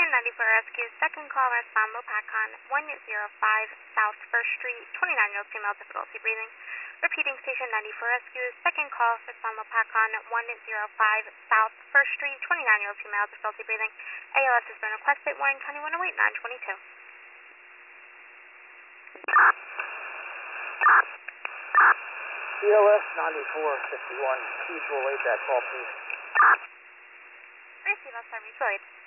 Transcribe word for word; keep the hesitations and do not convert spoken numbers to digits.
Station ninety-four Rescue, second call, respond Lopakon, one zero five South first Street, twenty-nine-year-old female, difficulty breathing. Repeating, Station ninety-four Rescue, second call, respond Lopakon, one zero five South first Street, twenty-nine-year-old female, difficulty breathing. A L S has been requested, warning twenty-one oh eight, nine twenty-two. C L S ninety-four fifty-one, mutual aid that call, please. Receive, I'll start mutual aid.